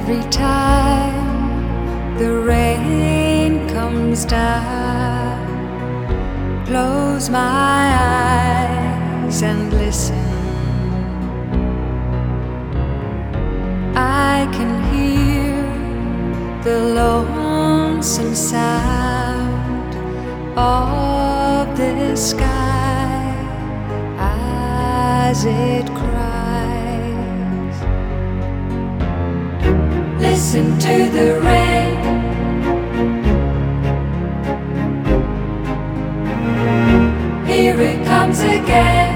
Every time the rain comes down, close my eyes and listen. I can hear the lonesome sound of the sky as it cries. Listen to the rain. Here it comes again.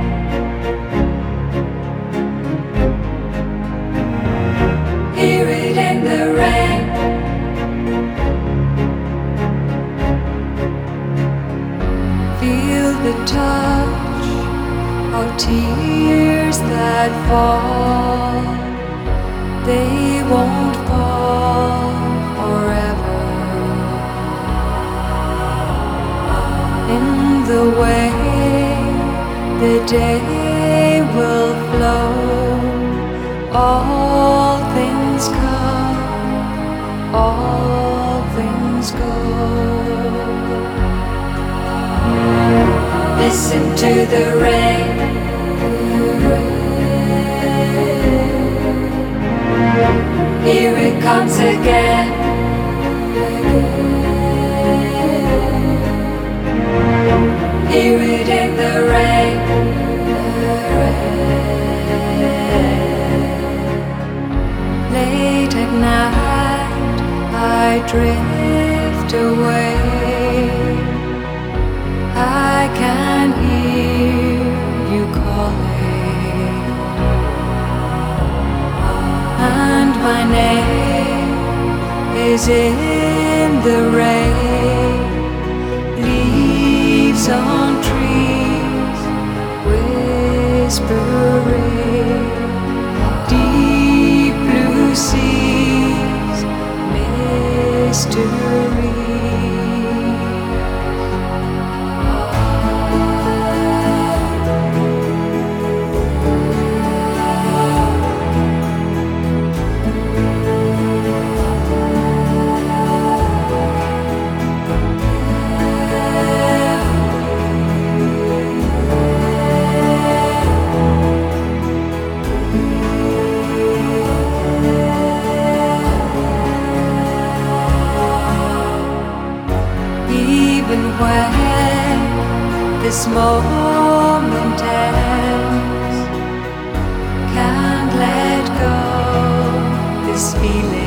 Hear it in the rain. Feel the touch of tears that fall. They won't fall forever. In the way the day will flow, all things come, all things go. Listen to the rain. Here it comes again. Hear it in the rain. Late at night I drift away. I can hear you calling, and my name is in the rain. Leaves on trees whispering, deep blue seas, mystery. Even when this moment ends, can't let go this feeling.